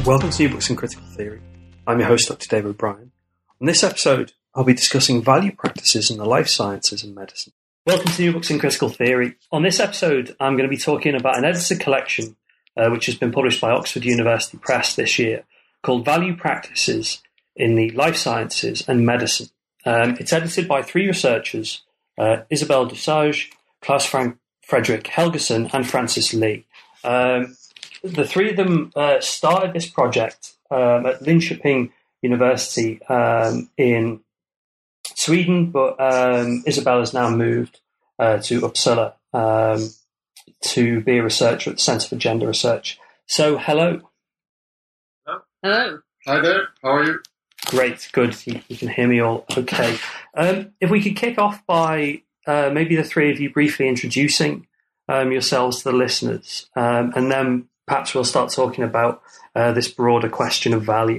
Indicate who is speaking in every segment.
Speaker 1: Welcome to New Books in Critical Theory. I'm your host, Dr. Dave O'Brien. On this episode, I'll be discussing value practices in the life sciences and medicine. Welcome to New Books in Critical Theory. On this episode, I'm going to be talking about an edited collection which has been published by Oxford University Press this year called Value Practices in the Life Sciences and Medicine. It's edited by three researchers, Isabelle Dussage, Klaus Fredrik Helgason, and Francis Lee. The three of them started this project at Linköping University in Sweden, but Isabelle has now moved to Uppsala to be a researcher at the Centre for Gender Research. So, hello.
Speaker 2: Hello.
Speaker 3: Hi there. How are you?
Speaker 1: Great. Good. You can hear me all okay. If we could kick off by maybe the three of you briefly introducing yourselves to the listeners, and then perhaps we'll start talking about this broader question of value.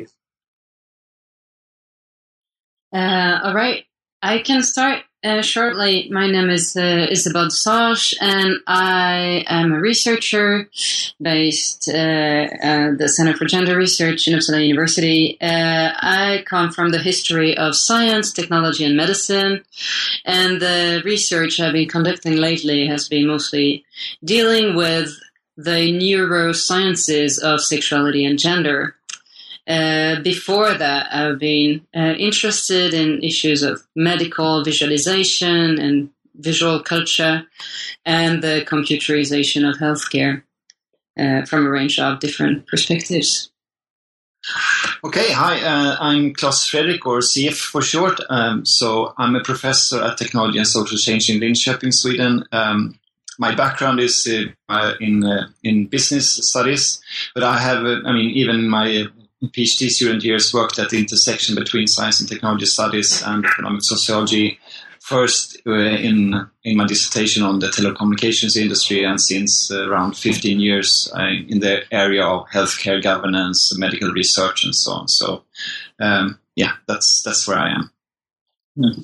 Speaker 2: All right. I can start shortly. My name is Isabelle Dussage, and I am a researcher based at the Center for Gender Research in Uppsala University. I come from the history of science, technology, and medicine, and the research I've been conducting lately has been mostly dealing with the neurosciences of sexuality and gender. Before that, I've been interested in issues of medical visualization and visual culture and the computerization of healthcare from a range of different perspectives.
Speaker 4: Okay, hi, I'm Klaus Fredrik, or CF for short. So I'm a professor at Technology and Social Change in Linköping, Sweden. My background is in business studies, but I have, even my PhD student years worked at the intersection between science and technology studies and economic sociology. First in my dissertation on the telecommunications industry, and since around 15 years in the area of healthcare governance, medical research, and so on. So, that's where I am.
Speaker 3: Mm-hmm.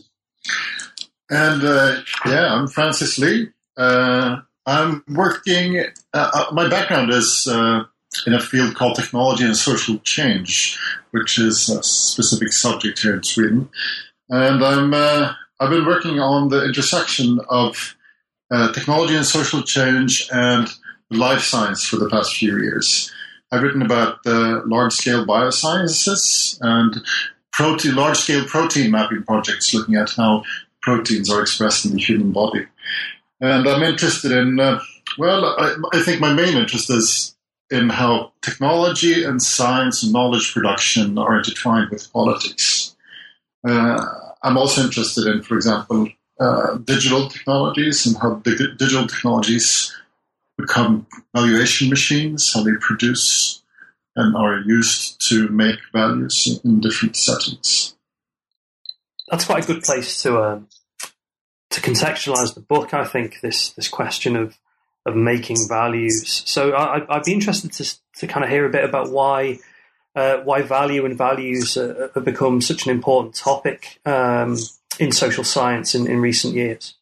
Speaker 3: And I'm Francis Lee. I'm working. My background is in a field called technology and social change, which is a specific subject here in Sweden. And I've been working on the intersection of technology and social change and life science for the past few years. I've written about large-scale biosciences and large-scale protein mapping projects looking at how proteins are expressed in the human body. And I'm interested in, I think my main interest is in how technology and science and knowledge production are intertwined with politics. I'm also interested in, for example, digital technologies and how digital technologies become valuation machines, how they produce and are used to make values in different settings.
Speaker 1: That's quite a good place to contextualize the book, I think, this question of making values. So I'd be interested to kind of hear a bit about why value and values have become such an important topic in social science in recent years.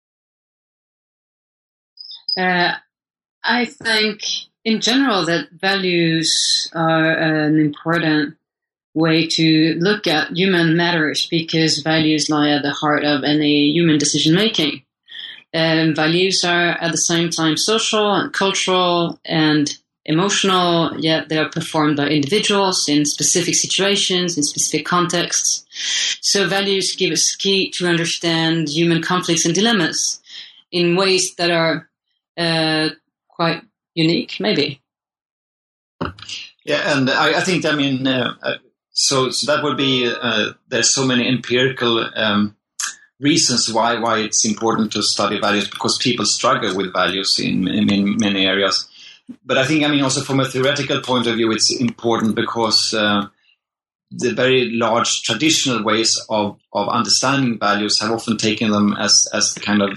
Speaker 2: I think in general that values are an important way to look at human matters, because values lie at the heart of any human decision making. Values are at the same time social and cultural and emotional, yet they are performed by individuals in specific situations, in specific contexts. So values give us key to understand human conflicts and dilemmas in ways that are quite unique, maybe.
Speaker 4: Yeah, and I think, so that would be, there's so many empirical reasons why it's important to study values, because people struggle with values in many areas. But I think, also from a theoretical point of view, it's important because the very large traditional ways of understanding values have often taken them as the kind of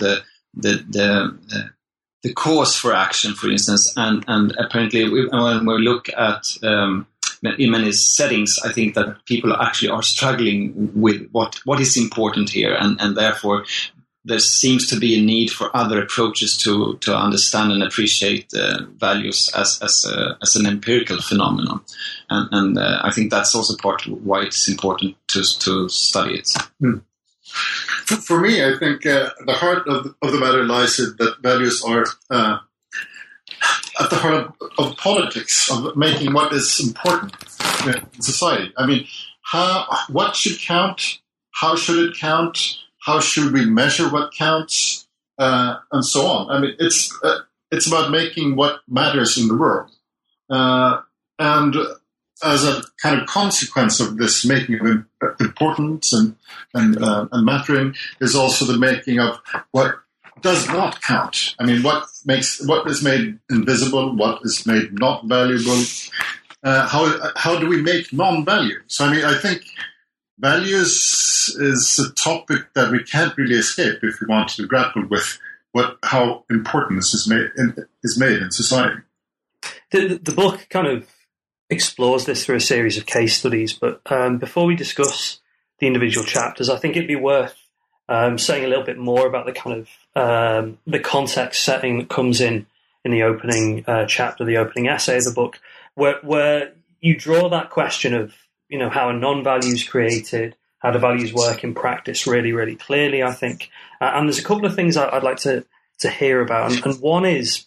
Speaker 4: the cause for action, for instance. And apparently, when we look at in many settings, I think that people actually are struggling with what is important here, and therefore there seems to be a need for other approaches to understand and appreciate values as an empirical phenomenon, and I think that's also part of why it's important to study it.
Speaker 3: For me, I think the heart of the matter lies in that values are at the heart of politics, of making what is important in society. I mean, what should count? How should it count? How should we measure what counts? And so on. I mean, it's about making what matters in the world. And as a kind of consequence of this making of importance and mattering is also the making of what does not count. I mean, what is made invisible, what is made not valuable. How do we make non-value? So, I mean, I think values is a topic that we can't really escape if we want to grapple with how important this is made in society.
Speaker 1: The book kind of explores this through a series of case studies, but before we discuss the individual chapters, I think it'd be worth saying a little bit more about the kind of the context setting that comes in the opening chapter, the opening essay of the book, where you draw that question of, you know, how a non-value is created, how do values work in practice really, really clearly, I think. And there's a couple of things I'd like to hear about. And one is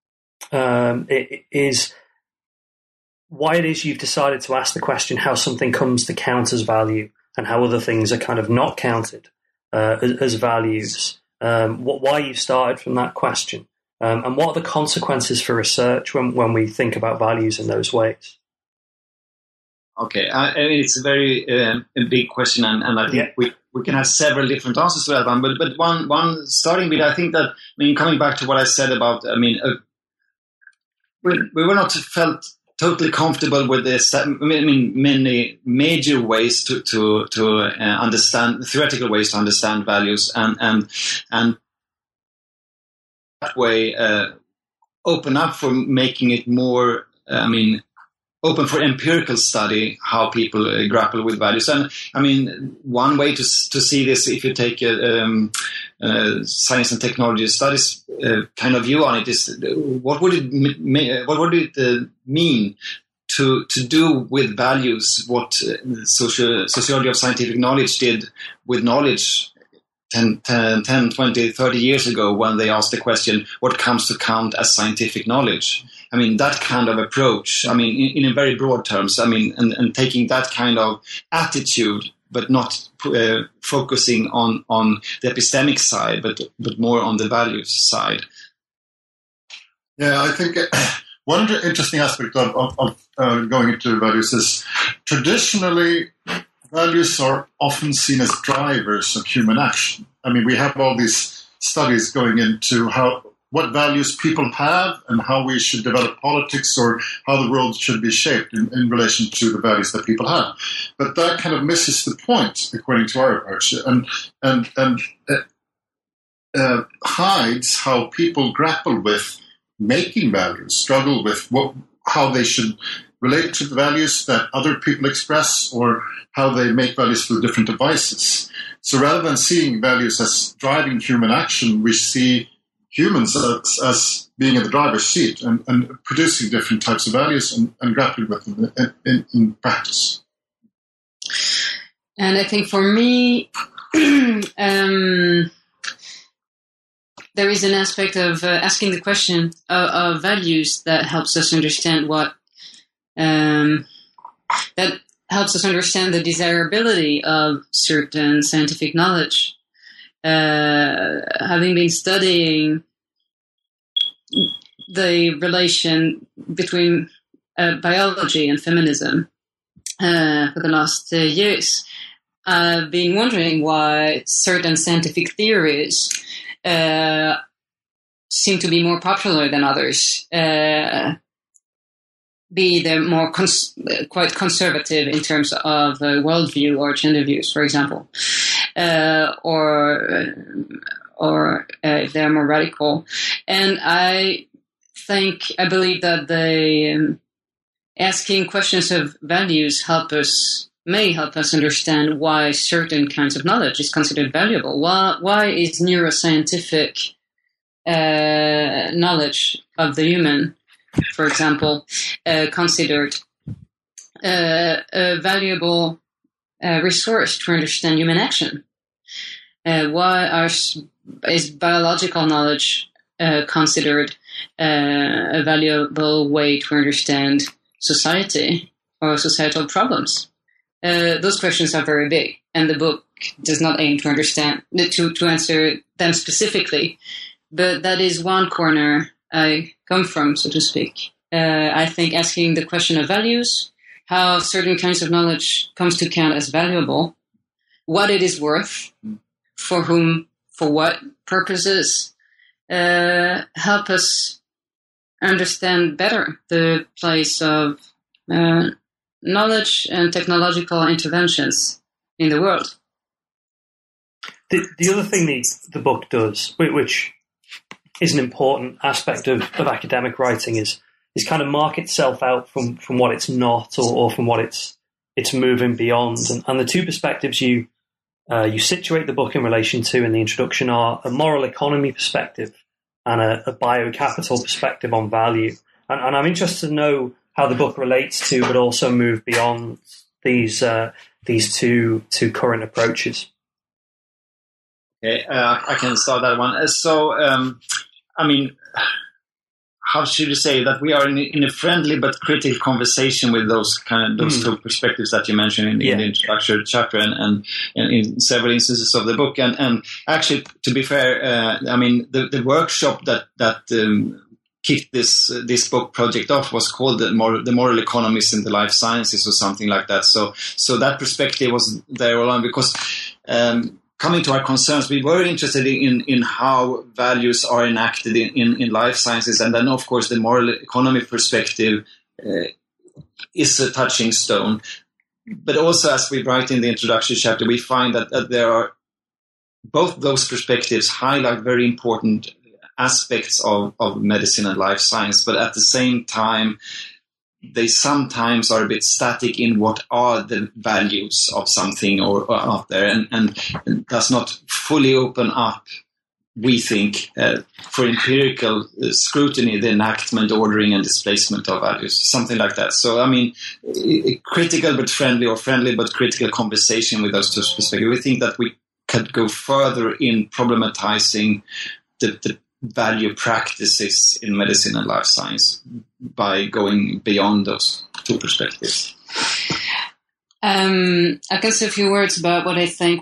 Speaker 1: why it is you've decided to ask the question how something comes to count as value and how other things are kind of not counted as values. Why you started from that question. And what are the consequences for research when we think about values in those ways?
Speaker 4: Okay, it's a very big question, and I think we can have several different answers to that one. But one starting with, I think that, I mean, coming back to what I said about, I mean, we were not felt totally comfortable with this. I mean, many major ways to understand, theoretical ways to understand values, and that way open up for making it more, open for empirical study, how people grapple with values. And I mean, one way to see this, if you take science and technology studies kind of view on it, is what would it mean to do with values what sociology of scientific knowledge did with knowledge 10, 20, 30 years ago, when they asked the question, what comes to count as scientific knowledge? I mean, that kind of approach, I mean, in very broad terms, I mean, and taking that kind of attitude, but not focusing on the epistemic side, but more on the values side.
Speaker 3: Yeah, I think one interesting aspect of going into values is traditionally values are often seen as drivers of human action. I mean, we have all these studies going into what values people have and how we should develop politics, or how the world should be shaped in relation to the values that people have. But that kind of misses the point, according to our approach, and hides how people grapple with making values, struggle with how they should relate to the values that other people express, or how they make values through different devices. So rather than seeing values as driving human action, we see humans as being in the driver's seat and producing different types of values and grappling with them in practice.
Speaker 2: And I think for me, there is an aspect of asking the question of values that helps us understand that helps us understand the desirability of certain scientific knowledge. Having been studying the relation between biology and feminism for the last years, I've been wondering why certain scientific theories seem to be more popular than others. Be they more quite conservative in terms of worldview or gender views, for example, or if they're more radical. And I believe that asking questions of values help us may help us understand why certain kinds of knowledge is considered valuable. Why is neuroscientific knowledge of the human, for example, considered a valuable resource to understand human action? Why is biological knowledge considered a valuable way to understand society or societal problems? Those questions are very big, and the book does not aim to answer them specifically. But that is one corner I come from, so to speak. I think asking the question of values, how certain kinds of knowledge comes to count as valuable, what it is worth, for whom, for what purposes, help us understand better the place of knowledge and technological interventions in the world.
Speaker 1: The other thing the book does, which is an important aspect of academic writing, is kind of mark itself out from what it's not, or from what it's moving beyond. And the two perspectives you situate the book in relation to in the introduction are a moral economy perspective and a biocapital perspective on value. And I'm interested to know how the book relates to, but also move beyond these two current approaches.
Speaker 4: Okay, I can start that one. So, I mean, how should you say that we are in a friendly but critical conversation with those two perspectives that you mentioned in the introductory chapter and in several instances of the book. And actually, to be fair, I mean, the workshop that kicked this book project off was called the Moral Economists in the Life Sciences or something like that. So that perspective was there all along because. Coming to our concerns, we were interested in how values are enacted in life sciences. And then, of course, the moral economy perspective is a touching stone. But also, as we write in the introductory chapter, we find that there are both those perspectives highlight very important aspects of medicine and life science. But at the same time, they sometimes are a bit static in what are the values of something or out there and does not fully open up, we think, for empirical scrutiny, the enactment, ordering and displacement of values, something like that. So, I mean, critical but friendly or friendly but critical conversation with those two perspectives. We think that we could go further in problematizing the value practices in medicine and life science by going beyond those two perspectives.
Speaker 2: I can say a few words about what I think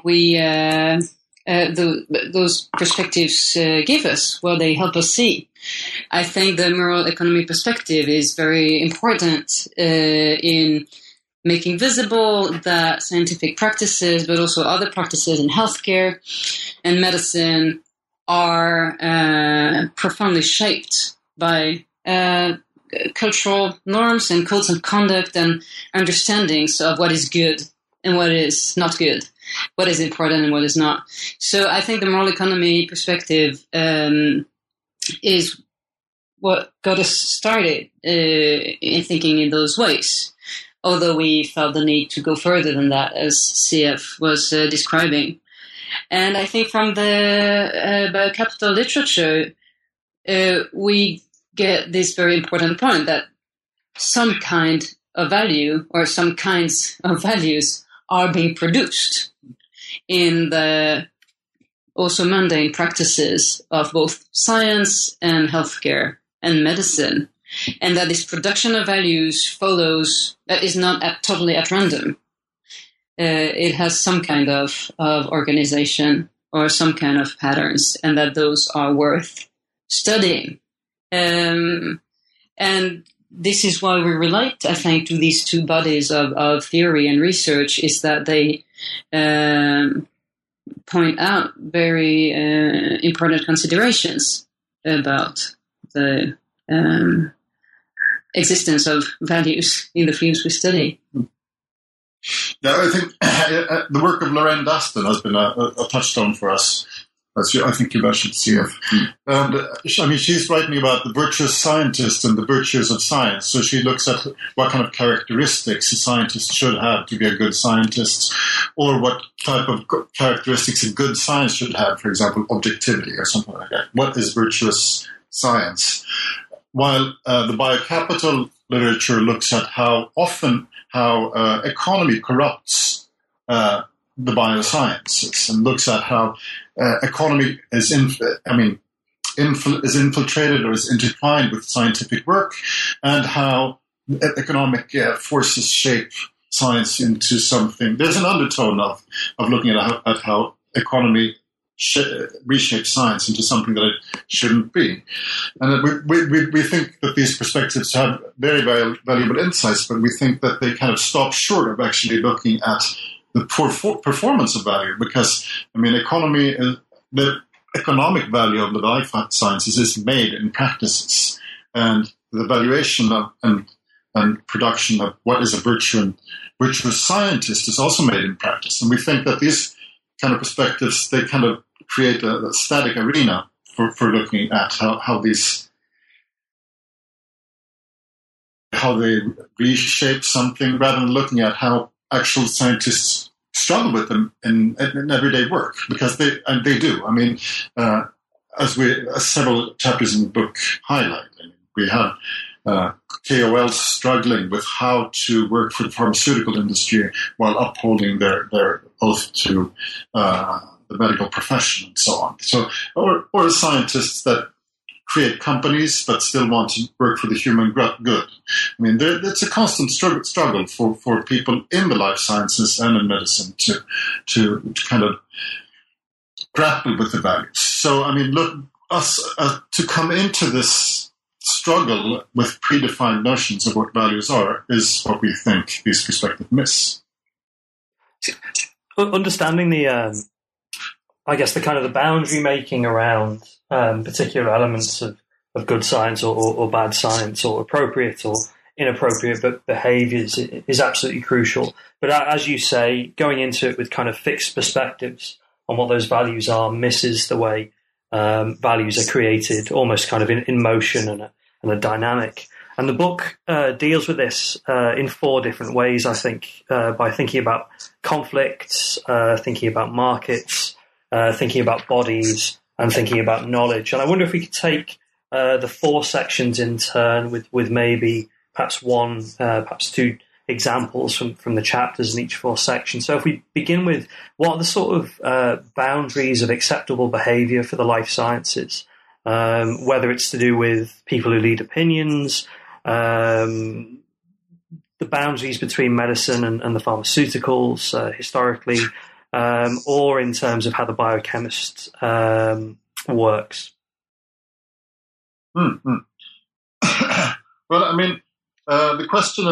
Speaker 2: those perspectives give us, what they help us see. I think the moral economy perspective is very important in making visible that scientific practices, but also other practices in healthcare and medicine are profoundly shaped by cultural norms and codes of conduct and understandings of what is good and what is not good, what is important and what is not. So I think the moral economy perspective is what got us started in thinking in those ways, although we felt the need to go further than that, as CF was describing. And I think from the biocapital literature, we get this very important point that some kind of value or some kinds of values are being produced in the also mundane practices of both science and healthcare and medicine, and that this production of values is not totally at random. It has some kind of organization or some kind of patterns, and that those are worth studying. And this is why we relate, I think, to these two bodies of theory and research, is that they point out very important considerations about the existence of values in the fields we study.
Speaker 3: Yeah, I think the work of Lorraine Daston has been a touchstone for us. I think you mentioned CF. And I mean, she's writing about the virtuous scientist and the virtues of science. So she looks at what kind of characteristics a scientist should have to be a good scientist, or what type of characteristics a good science should have, for example, objectivity or something like that. What is virtuous science? While the biocapital literature looks at how economy corrupts the biosciences, and looks at how economy is infiltrated or is intertwined with scientific work, and how economic forces shape science into something. There's an undertone of looking at how economy reshape science into something that it shouldn't be. And we think that these perspectives have very, very valuable insights, but we think that they kind of stop short of actually looking at the performance of value, because, I mean, the economic value of the life sciences is made in practices, and the valuation of and production of what is a virtuous scientist is also made in practice. And we think that these kind of perspectives, they kind of create a static arena for looking at how they reshape something, rather than looking at how actual scientists struggle with them in everyday work, because they do. I mean, as several chapters in the book highlight, we have KOLs struggling with how to work for the pharmaceutical industry while upholding their oath to the medical profession and so on. So, or scientists that create companies but still want to work for the human good. I mean, it's a constant struggle for people in the life sciences and in medicine to kind of grapple with the values. So, I mean, look, us to come into this struggle with predefined notions of what values are is what we think these perspectives miss.
Speaker 1: Understanding the, I guess, the kind of the boundary making around particular elements of good science or bad science, or appropriate or inappropriate behaviours is absolutely crucial. But as you say, going into it with kind of fixed perspectives on what those values are misses the way values are created, almost kind of in motion and a dynamic. And the book deals with this in four different ways, I think, by thinking about conflicts, thinking about markets, thinking about bodies, and thinking about knowledge. And I wonder if we could take the four sections in turn with maybe perhaps one, perhaps two examples from the chapters in each four sections. So if we begin with what are the sort of boundaries of acceptable behaviour for the life sciences, whether it's to do with people who lead opinions, the boundaries between medicine and the pharmaceuticals historically, or in terms of how the biochemist works.
Speaker 3: Mm-hmm. Well, I mean, the question,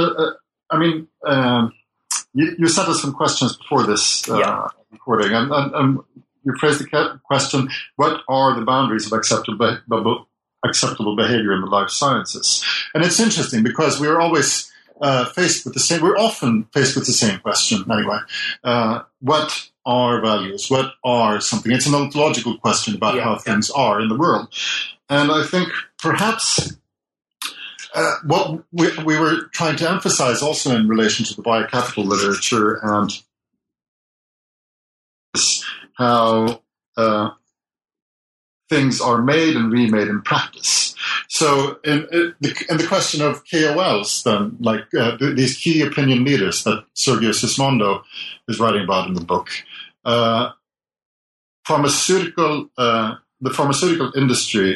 Speaker 3: you sent us some questions before this recording, and you phrased the question, what are the boundaries of acceptable behavior in the life sciences? And it's interesting because we're always we're often faced with the same question anyway. What are values? What are something? It's an ontological question about how things are in the world. And I think perhaps what we were trying to emphasize also in relation to the biocapital literature and how things are made and remade in practice. So in the question of KOLs, then, like these key opinion leaders that Sergio Sismondo is writing about in the book, the pharmaceutical industry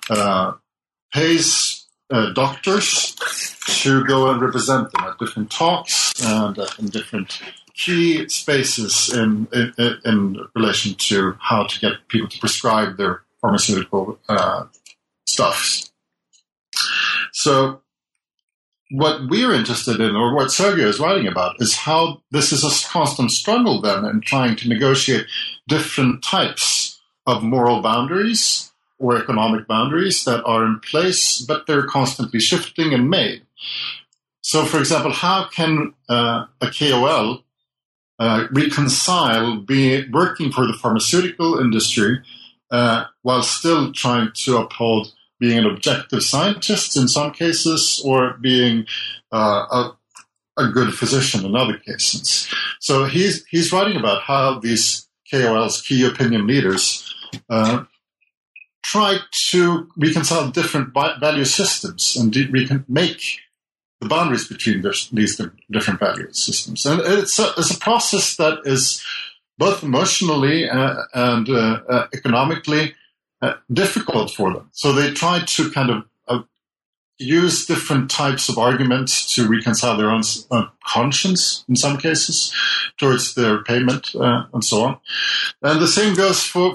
Speaker 3: pays doctors to go and represent them at different talks and in different key spaces in relation to how to get people to prescribe their pharmaceutical stuffs. So what we're interested in, or what Sergio is writing about, is how this is a constant struggle then in trying to negotiate different types of moral boundaries or economic boundaries that are in place, but they're constantly shifting and made. So, for example, how can a KOL reconcile working for the pharmaceutical industry while still trying to uphold being an objective scientist in some cases, or being a good physician in other cases. So he's writing about how these KOLs, key opinion leaders, try to reconcile different value systems and make the boundaries between these different value systems. And it's a process that is both emotionally and economically difficult for them. So they try to kind of use different types of arguments to reconcile their own conscience, in some cases, towards their payment and so on. And the same goes for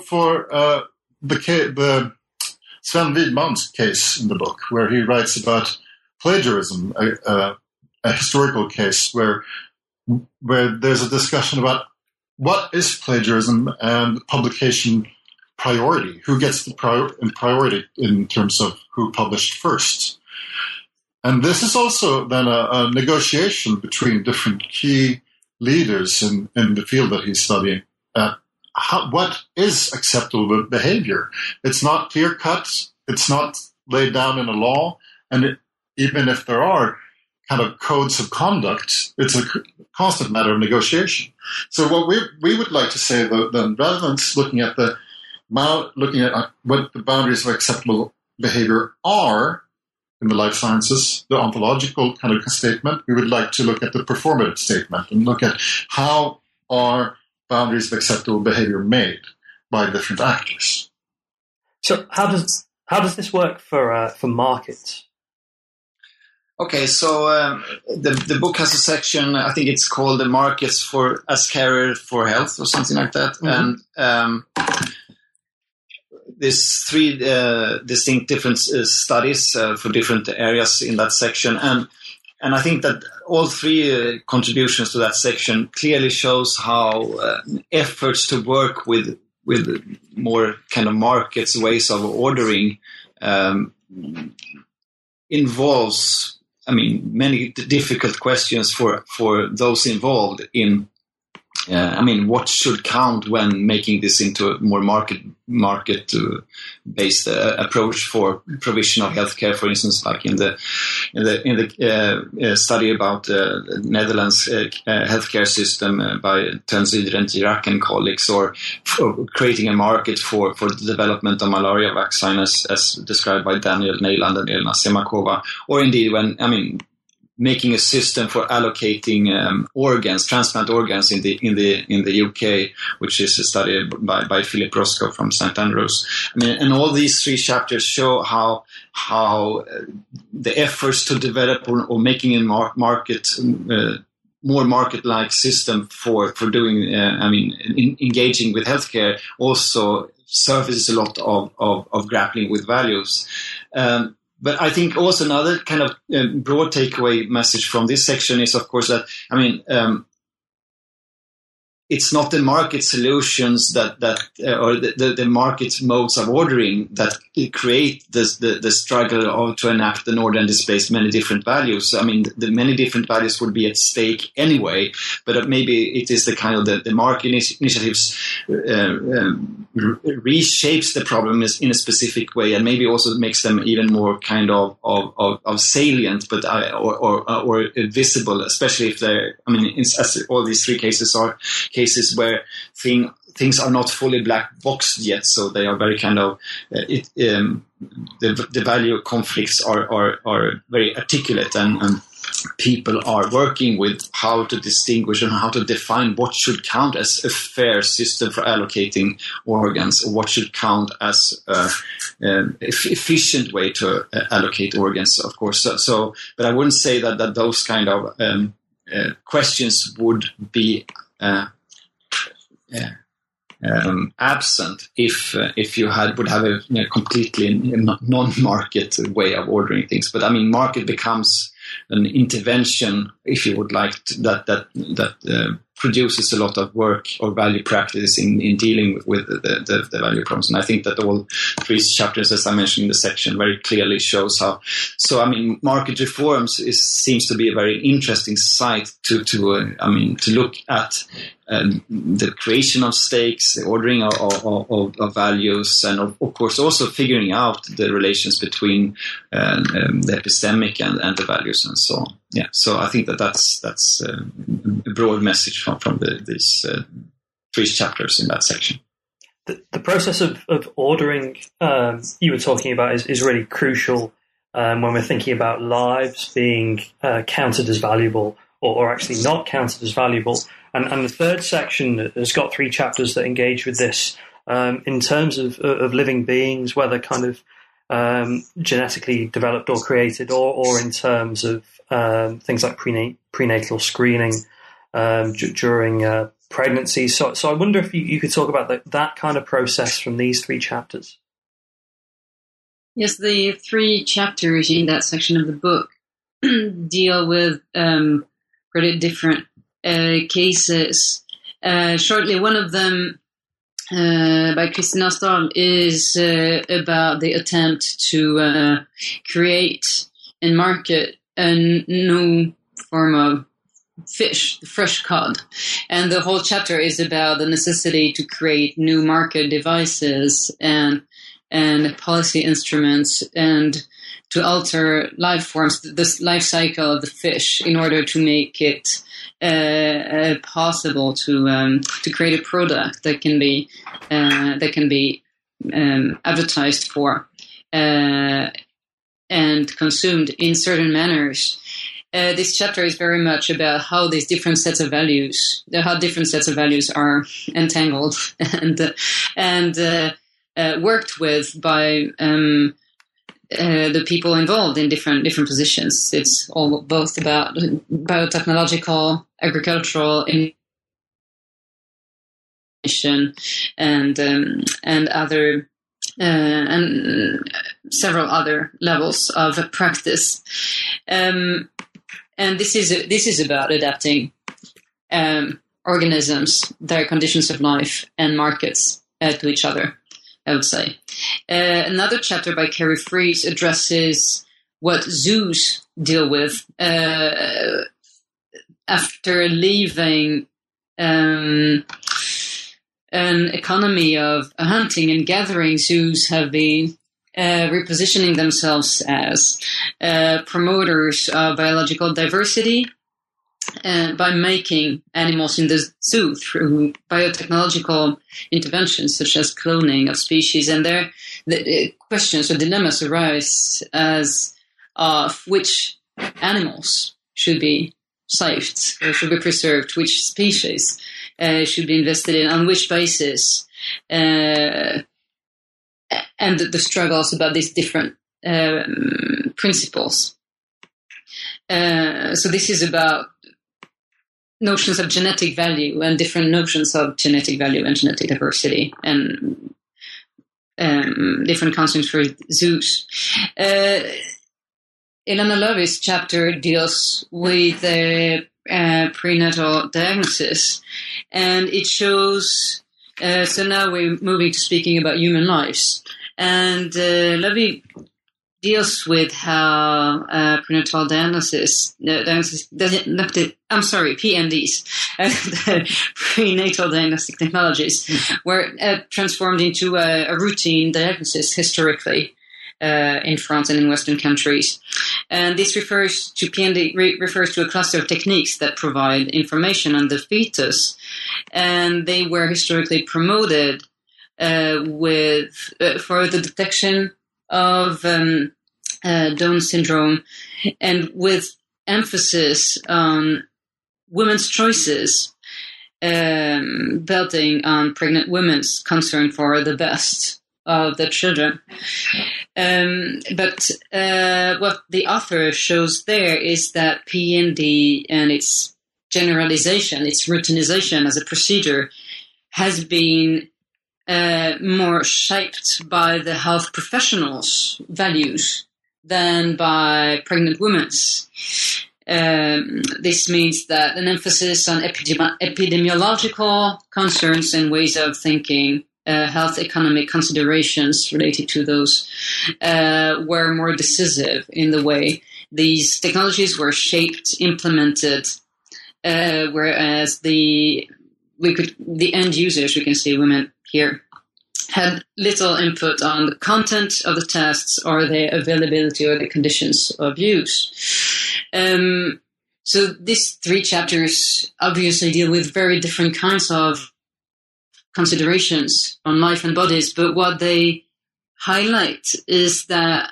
Speaker 3: the Sven Widmann's case in the book, where he writes about plagiarism, a historical case where there's a discussion about what is plagiarism and publication priority, who gets the priority in terms of who published first. And this is also then a negotiation between different key leaders in the field that he's studying. What is acceptable behavior? It's not clear-cut. It's not laid down in a law. And even if there are kind of codes of conduct, it's a constant matter of negotiation. So what we would like to say, though, then, rather than looking at what the boundaries of acceptable behavior are in the life sciences, the ontological kind of statement, we would like to look at the performative statement and look at how are boundaries of acceptable behavior made by different actors.
Speaker 1: So how does this work for markets?
Speaker 4: Okay, so the book has a section, I think it's called The Markets as Carrier for Health or something like that. Mm-hmm. And there's three distinct different studies for different areas in that section. And I think that all three contributions to that section clearly shows how efforts to work with more kind of markets, ways of ordering, involves, many difficult questions for those involved in, what should count when making this into a more market-based approach for provision of healthcare, for instance, like in the study about the Netherlands healthcare system by Teun Zyderen and Girac and colleagues, or creating a market for the development of malaria vaccine as described by Daniel Neyland and Elena Semakova, or indeed making a system for allocating transplant organs in the UK, which is a study by Philip Roscoe from St Andrews. And all these three chapters show how the efforts to develop or making a more market-like system for doing engaging with healthcare also surfaces a lot of grappling with values. But I think also another kind of broad takeaway message from this section is, of course, that, it's not the market solutions or the market modes of ordering that create the struggle to enact an order and displace many different values. The many different values would be at stake anyway, but maybe it is the kind of the market initiatives reshapes the problem in a specific way, and maybe also makes them even more kind of salient, but or visible, especially if they're. As all these three cases are cases where things are not fully black boxed yet, so they are very kind of the value conflicts are very articulate, and people are working with how to distinguish and how to define what should count as a fair system for allocating organs, or what should count as efficient way to allocate organs, of course. So, but I wouldn't say that those kind of questions would be absent if you would have a completely non-market way of ordering things. But market becomes an intervention, if you would like, that produces a lot of work or value practice in dealing with the value problems. And I think that all three chapters, as I mentioned in the section, very clearly shows how. So, market reforms seems to be a very interesting site to look at the creation of stakes, the ordering of values, and of course also figuring out the relations between the epistemic and the values and so on. Yeah, so I think that's a broad message from these 3 chapters in that section.
Speaker 1: The process of ordering you were talking about is really crucial when we're thinking about lives being counted as valuable or actually not counted as valuable. And the third section has got 3 chapters that engage with this in terms of living beings, whether kind of genetically developed or created, or in terms of things like prenatal screening during pregnancy. So I wonder if you could talk about that kind of process from these 3 chapters.
Speaker 2: Yes, the 3 chapters in that section of the book deal with pretty different cases. Shortly, one of them by Kristina Stahl is about the attempt to create and market a new form of fish, the fresh cod. And the whole chapter is about the necessity to create new market devices and policy instruments and to alter life forms, this life cycle of the fish, in order to make it possible to create a product that can be advertised for and consumed in certain manners. This chapter is very much about how these different sets of values, are entangled and worked with by the people involved in different positions. It's all both about biotechnological, agricultural innovation, and other and several other levels of practice. And this is about adapting organisms, their conditions of life, and markets to each other, I would say. Another chapter by Carrie Fries addresses what zoos deal with after leaving an economy of hunting and gathering. Zoos have been repositioning themselves as promoters of biological diversity by making animals in the zoo through biotechnological interventions such as cloning of species. And the questions or dilemmas arise as of which animals should be saved or should be preserved, which species should be invested in, on which basis, and the struggles about these different principles. So this is about notions of genetic value and different notions of genetic value and genetic diversity and different concepts for zoos. Ilana Löwy's chapter deals with prenatal diagnosis, and it shows. So now we're moving to speaking about human lives, and Lövy deals with how prenatal PNDs, prenatal diagnostic technologies, were transformed into a routine diagnosis historically in France and in Western countries. And this refers to a cluster of techniques that provide information on the fetus, and they were historically promoted for the detection of Down syndrome, and with emphasis on women's choices, building on pregnant women's concern for the best of the children. But what the author shows there is that PND and its generalization, its routinization as a procedure, has been more shaped by the health professionals' values than by pregnant women's. This means that an emphasis on epidemiological concerns and ways of thinking, health economic considerations related to those, were more decisive in the way these technologies were shaped, implemented, whereas the the end users, we can say women here, had little input on the content of the tests or the availability or the conditions of use. So these 3 chapters obviously deal with very different kinds of considerations on life and bodies, but what they highlight is that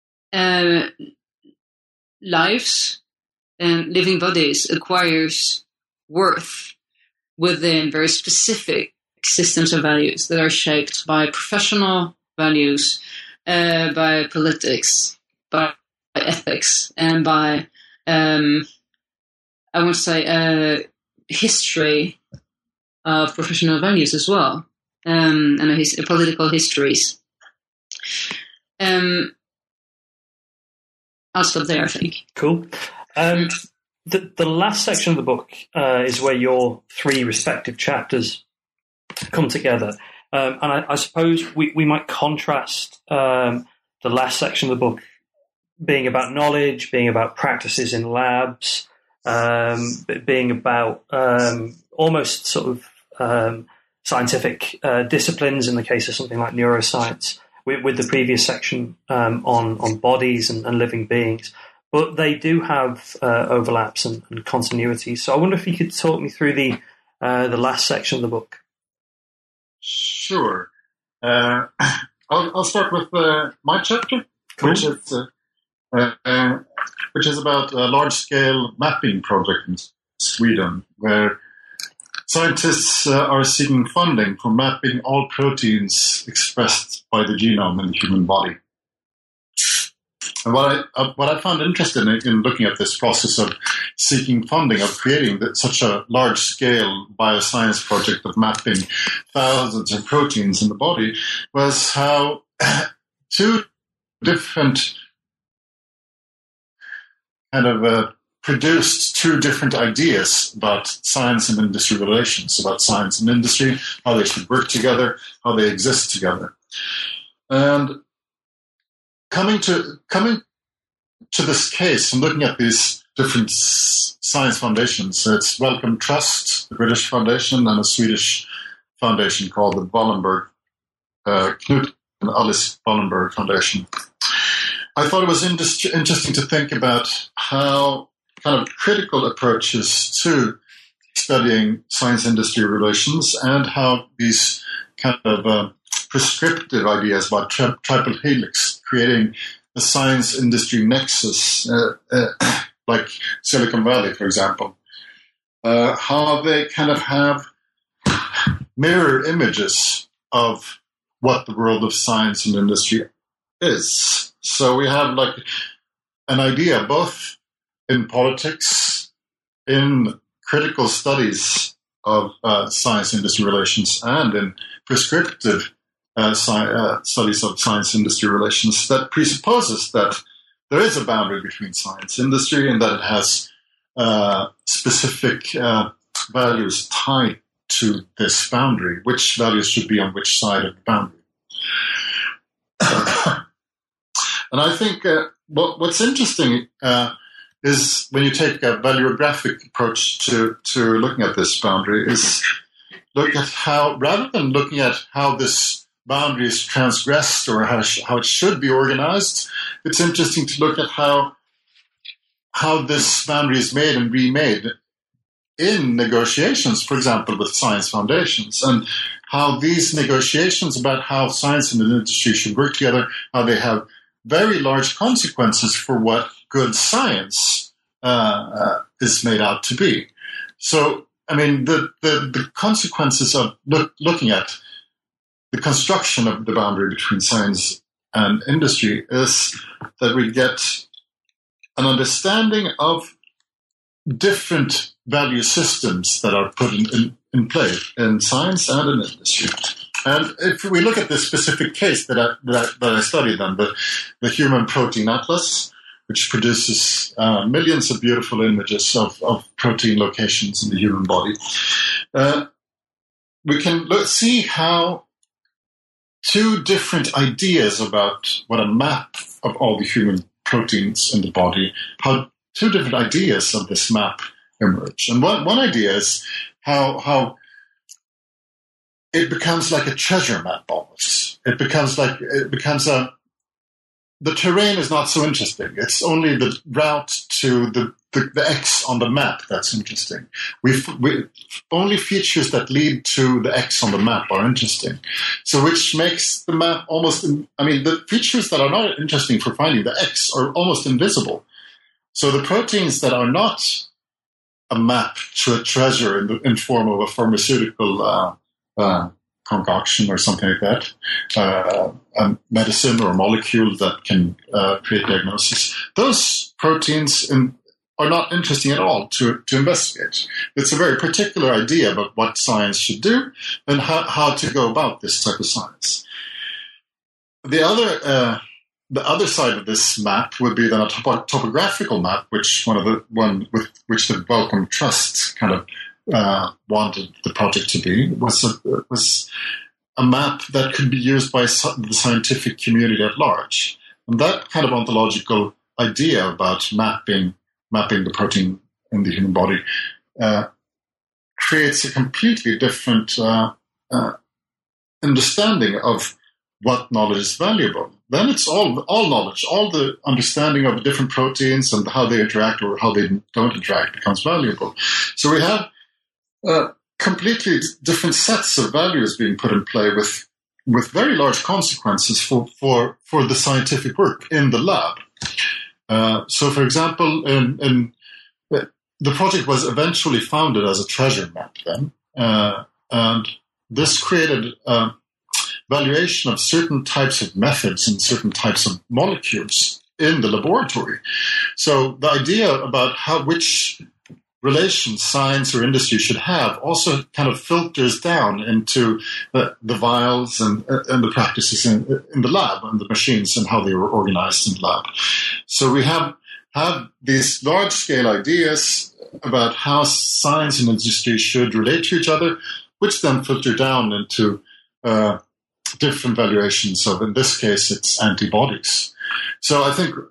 Speaker 2: lives and living bodies acquires worth within very specific systems of values that are shaped by professional values, by politics, by ethics, and by, I want to say, history of professional values as well, and political histories. I'll stop there, I think.
Speaker 1: Cool. The last section of the book is where your 3 respective chapters come together. And I suppose we might contrast the last section of the book being about knowledge, being about practices in labs, being about almost sort of scientific disciplines in the case of something like neuroscience, with the previous section on bodies and living beings. But they do have overlaps and continuities. So I wonder if you could talk me through the last section of the book.
Speaker 3: Sure. I'll start with my chapter,
Speaker 1: Cool.
Speaker 3: which is about a large-scale mapping project in Sweden, where scientists are seeking funding for mapping all proteins expressed by the genome in the human body. And what I found interesting in looking at this process of seeking funding, of creating such a large-scale bioscience project of mapping thousands of proteins in the body, was how 2 different kind of produced 2 different ideas about science and industry relations, about science and industry, how they should work together, how they exist together. And coming to this case and looking at these different science foundations, it's Wellcome Trust, the British foundation, and a Swedish foundation called the Wallenberg, Knut and Alice Wallenberg Foundation. I thought it was interesting to think about how kind of critical approaches to studying science-industry relations and how these kind of prescriptive ideas about triple helix, creating a science-industry nexus, like Silicon Valley, for example, how they kind of have mirror images of what the world of science and industry is. So we have like an idea both in politics, in critical studies of science-industry relations, and in prescriptive studies of science-industry relations that presupposes that there is a boundary between science and industry and that it has specific values tied to this boundary, which values should be on which side of the boundary. And I think what's interesting is when you take a valuographic approach to looking at this boundary, is look at how, rather than looking at how this boundary is transgressed or how it should be organized, it's interesting to look at how this boundary is made and remade in negotiations, for example, with science foundations, and how these negotiations about how science and the industry should work together, how they have very large consequences for what good science is made out to be. So, I mean, the consequences of looking at the construction of the boundary between science and industry is that we get an understanding of different value systems that are put in play in science and in industry. And if we look at this specific case that I studied, then the Human Protein Atlas, which produces millions of beautiful images of protein locations in the human body, we can see how 2 different ideas about what a map of all the human proteins in the body, how 2 different ideas of this map emerge. And one idea is how it becomes like a treasure map almost. The terrain is not so interesting. It's only the route to the X on the map that's interesting. Only features that lead to the X on the map are interesting. So which makes the map almost, the features that are not interesting for finding the X are almost invisible. So the proteins that are not a map to a treasure in form of a pharmaceutical concoction or something like that, a medicine or a molecule that can create diagnosis, those proteins are not interesting at all to investigate. It's a very particular idea about what science should do and how to go about this type of science. The other side of this map would be then a topographical map, which with which the Wellcome Trust kind of wanted the project to be, was a map that could be used by the scientific community at large. And that kind of ontological idea about mapping the protein in the human body creates a completely different understanding of what knowledge is valuable. Then it's all knowledge, all the understanding of different proteins and how they interact or how they don't interact becomes valuable. So we have completely different sets of values being put in play with very large consequences for the scientific work in the lab. So, for example, the project was eventually founded as a treasure map then, and this created valuation of certain types of methods and certain types of molecules in the laboratory. So the idea about which relations science or industry should have also kind of filters down into the vials and the practices in the lab and the machines and how they were organized in the lab. So we have these large-scale ideas about how science and industry should relate to each other, which then filter down into different valuations of, in this case, it's antibodies. So I think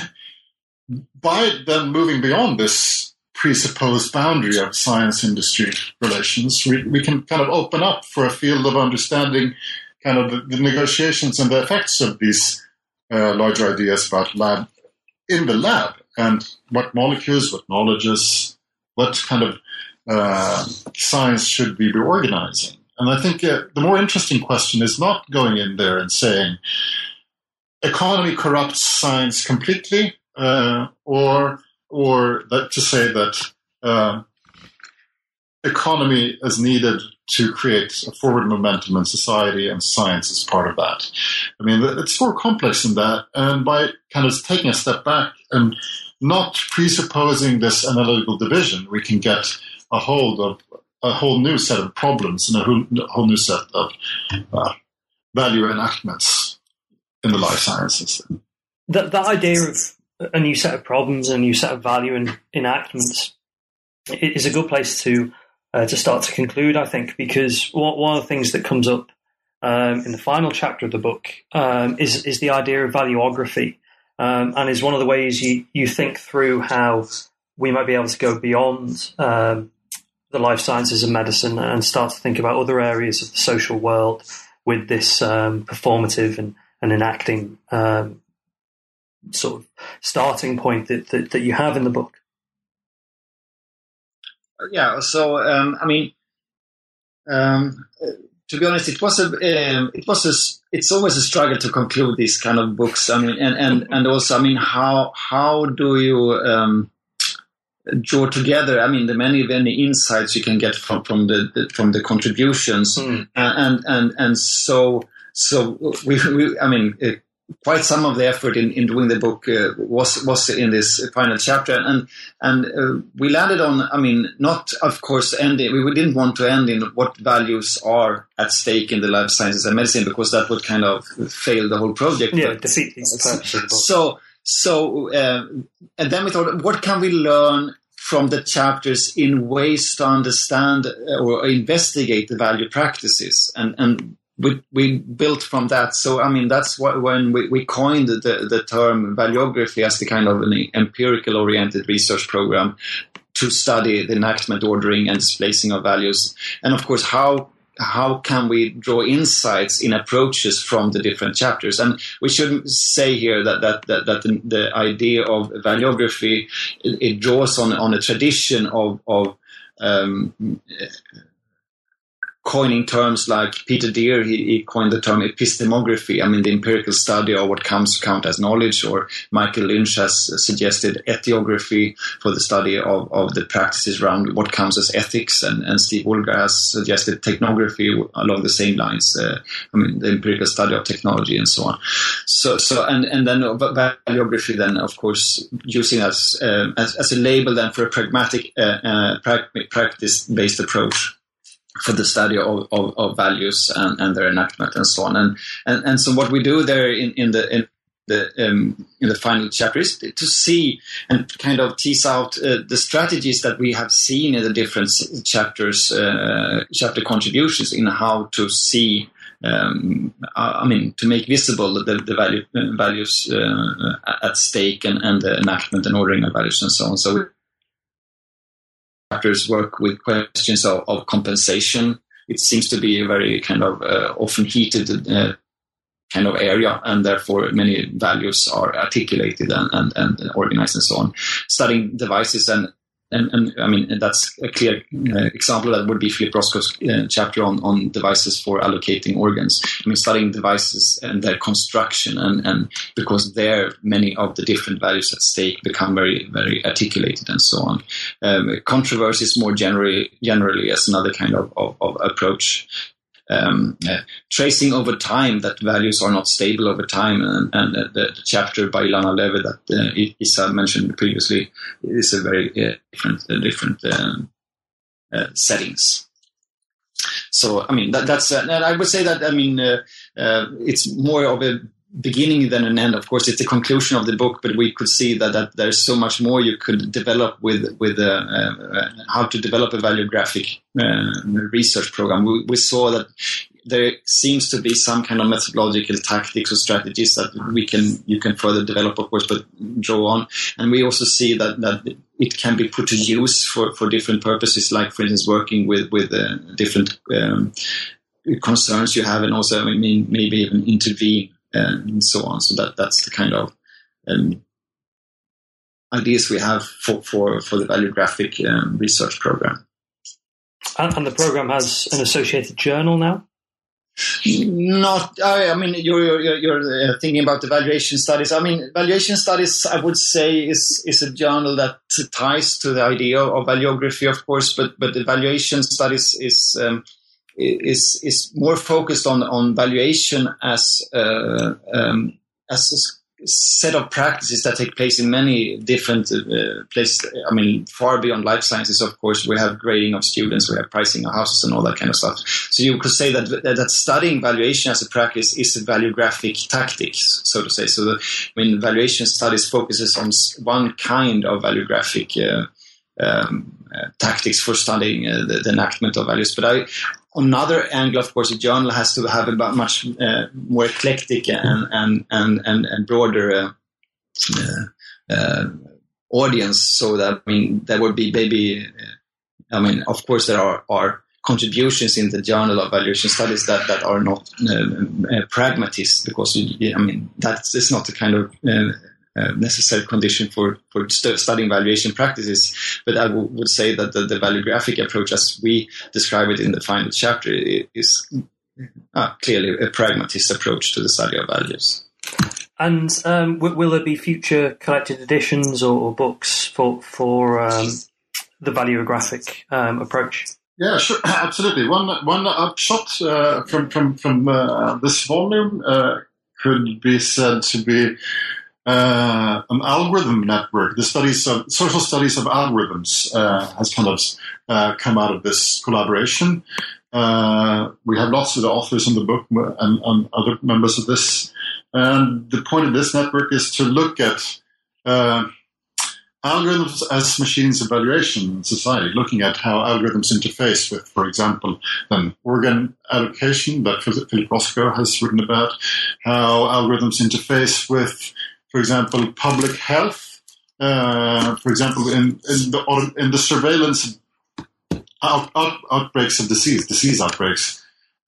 Speaker 3: by then moving beyond this presupposed boundary of science-industry relations, we can kind of open up for a field of understanding kind of the negotiations and the effects of these larger ideas about lab in the lab and what molecules, what knowledges, what kind of science should we be organizing. And I think the more interesting question is not going in there and saying economy corrupts science completely, or that to say that economy is needed to create a forward momentum in society and science is part of that. I mean, it's more complex than that. And by kind of taking a step back and not presupposing this analytical division, we can get a hold of a whole new set of problems and a whole new set of value enactments in the life sciences.
Speaker 1: That idea of a new set of problems, a new set of value enactments is a good place to start to conclude, I think, because one of the things that comes up in the final chapter of the book is the idea of valuography, and is one of the ways you think through how we might be able to go beyond the life sciences and medicine and start to think about other areas of the social world with this performative and enacting sort of starting point that you have in the book.
Speaker 4: Yeah. So to be honest, it's always a struggle to conclude these kind of books. I mean, and also, I mean, how do you draw together? I mean, the many insights you can get from the contributions, and so we I mean. Quite some of the effort in doing the book was in this final chapter, and we landed on. I mean, not of course ending. We didn't want to end in what values are at stake in the life sciences and medicine, because that would kind of fail the whole project.
Speaker 1: Yeah, defeat the purpose of the book.
Speaker 4: So, and then we thought, what can we learn from the chapters in ways to understand or investigate the value practices, and we built from that. So, I mean, that's when we coined the term valuography as the kind of an empirical-oriented research program to study the enactment, ordering, and displacing of values. And, of course, how how can we draw insights in approaches from the different chapters? And we should say here that the idea of valuography, it draws on a tradition of coining terms like Peter Deer, he coined the term epistemography, the empirical study of what comes to count as knowledge, or Michael Lynch has suggested etiography for the study of the practices around what counts as ethics, and Steve Woolgar has suggested technography along the same lines, the empirical study of technology and so on. So and then valuography then, of course, using as a label then for a pragmatic practice-based approach for the study of values and their enactment and so on. And so what we do there in the final chapter is to see and kind of tease out the strategies that we have seen in the different chapters, chapter contributions in how to see, to make visible the values at stake and the enactment and ordering of values and so on. So chapters work with questions of compensation. It seems to be a very kind of often heated kind of area, and therefore many values are articulated and organized and so on. Studying devices and that's a clear example. That would be Philip Roscoe's chapter on devices for allocating organs. Studying devices and their construction, and because there many of the different values at stake become very, very articulated and so on. Controversies more generally as another kind of approach. Tracing over time that values are not stable over time, and the chapter by Ilana Levy that Isa mentioned previously is a very different settings. So that's and I would say that it's more of a beginning than an end. Of course, it's the conclusion of the book, but we could see that there's so much more you could develop with how to develop a valuographic research program. We saw that there seems to be some kind of methodological tactics or strategies that you can further develop, of course, but draw on. And we also see that it can be put to use for different purposes, like, for instance, working with different concerns you have, and also maybe even intervene. And so on. So that's the kind of ideas we have for the valuographic research program.
Speaker 1: And the program has an associated journal now?
Speaker 4: Not. You're thinking about the valuation studies. Valuation studies, I would say, is a journal that ties to the idea of valuography, of course. But the valuation studies is more focused on valuation as a set of practices that take place in many different places. Far beyond life sciences, of course. We have grading of students, we have pricing of houses, and all that kind of stuff. So you could say that studying valuation as a practice is a valuographic tactics, so to say. So valuation studies focuses on one kind of valuographic tactics for studying the enactment of values. But on another angle, of course, a journal has to have a much more eclectic and broader audience. So that there would be maybe, of course, there are contributions in the Journal of Valuation Studies that are not pragmatist, because that is not the kind of necessary condition for studying valuation practices. But I would say that the valuographic approach, as we describe it in the final chapter, is clearly a pragmatist approach to the study of values.
Speaker 1: And will there be future collected editions or books for the valuographic approach?
Speaker 3: Yeah, sure, absolutely. One upshot from this volume could be said to be an algorithm network. The social studies of algorithms has kind of come out of this collaboration. We have lots of the authors in the book and other members of this. And the point of this network is to look at algorithms as machines of valuation in society, looking at how algorithms interface with, for example, organ allocation that Philip Roscoe has written about, how algorithms interface with, for example, public health. For example, in the surveillance outbreaks of disease outbreaks,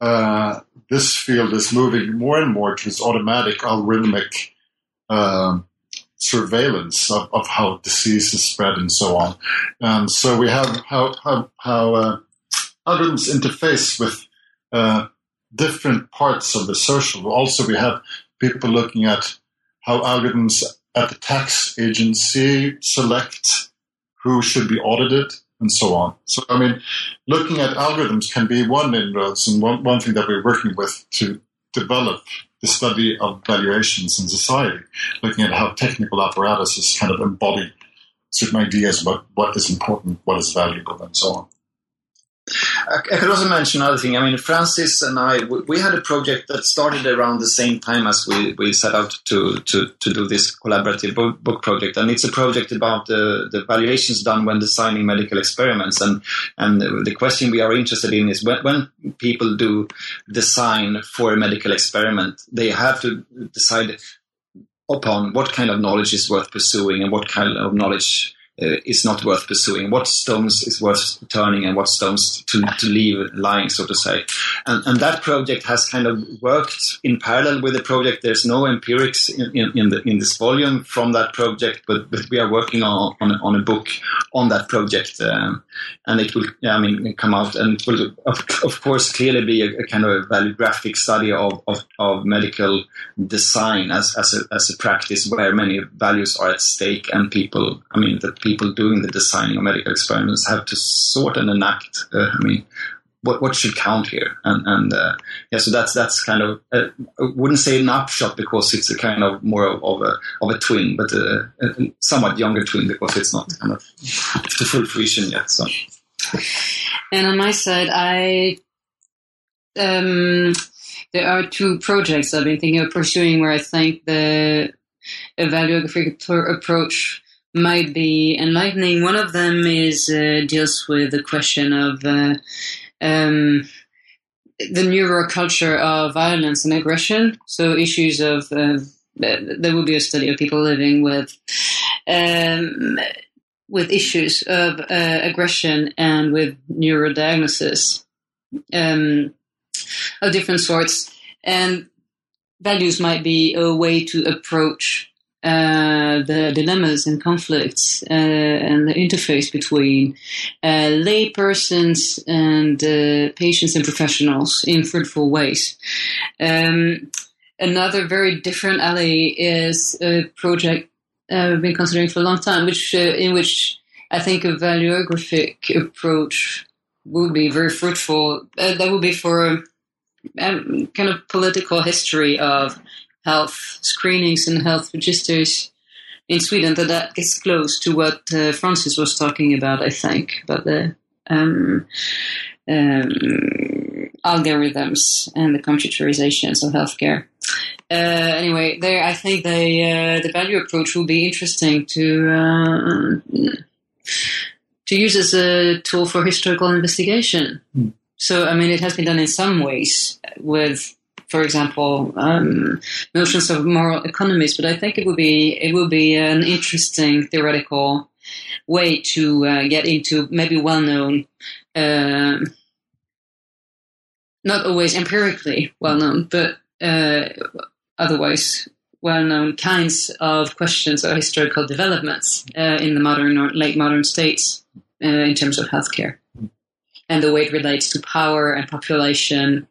Speaker 3: this field is moving more and more towards automatic, algorithmic surveillance of how disease is spread and so on. And so we have how algorithms interface with different parts of the social. Also, we have people looking at how algorithms at the tax agency select who should be audited and so on. So, I mean, looking at algorithms can be one inroads and one thing that we're working with to develop the study of valuations in society, looking at how technical apparatuses kind of embody certain ideas about what is important, what is valuable, and so on.
Speaker 4: I could also mention another thing. I mean, Francis and I, we had a project that started around the same time as we set out to do this collaborative book project. And it's a project about the valuations done when designing medical experiments. And the question we are interested in is when people do design for a medical experiment, they have to decide upon what kind of knowledge is worth pursuing and what kind of knowledge is not worth pursuing, what stones is worth turning and what stones to leave lying, so to say. And that project has kind of worked in parallel with the project. There's no empirics in this volume from that project, but we are working on a book on that project, and it will come out, and it will of course clearly be a kind of a value graphic study of medical design as a practice where many values are at stake, and people doing the designing of medical experiments have to sort and enact. What should count here? So that's kind of I wouldn't say an upshot because it's a kind of more of a twin, but a somewhat younger twin because it's not kind of to full fruition yet. So.
Speaker 2: And on my side, there are two projects I've been thinking of pursuing where I think the evaluographic approach might be enlightening. One of them deals with the question of the neuroculture of violence and aggression. So issues of there will be a study of people living with issues of aggression and with neurodiagnosis of different sorts, and values might be a way to approach the dilemmas and conflicts and the interface between lay persons and patients and professionals in fruitful ways. Another very different alley is a project I've been considering for a long time, in which I think a valuographic approach will be very fruitful. That will be for kind of political history of health screenings and health registers in Sweden. That gets close to what Francis was talking about, I think, about the algorithms and the computerizations of healthcare. Anyway, there I think the value approach will be interesting to use as a tool for historical investigation. So, it has been done in some ways with, for example, notions of moral economies, but I think it will be an interesting theoretical way to get into maybe well-known, not always empirically well-known, but otherwise well-known kinds of questions or historical developments in the modern or late modern states in terms of healthcare and the way it relates to power and population.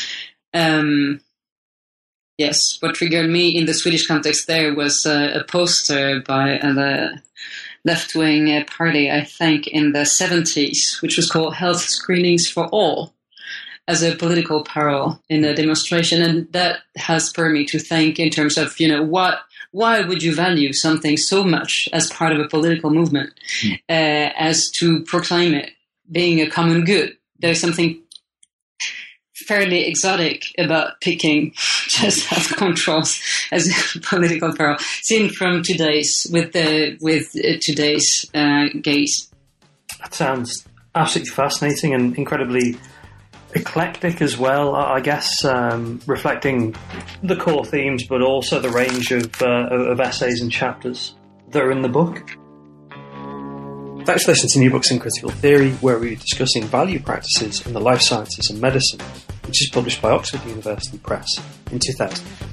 Speaker 2: Yes, what triggered me in the Swedish context there was a poster by the left-wing party, I think, in the 70s, which was called Health Screenings for All, as a political parallel in a demonstration. And that has spurred me to think in terms of, why would you value something so much as part of a political movement as to proclaim it being a common good? There's something fairly exotic about picking just health controls as a political parallel, seen from today's gaze.
Speaker 1: That sounds absolutely fascinating and incredibly eclectic as well, I guess, reflecting the core themes, but also the range of essays and chapters that are in the book. Thanks for listening to New Books in Critical Theory, where we're discussing value practices in the life sciences and medicine. which is published by Oxford University Press in 2000.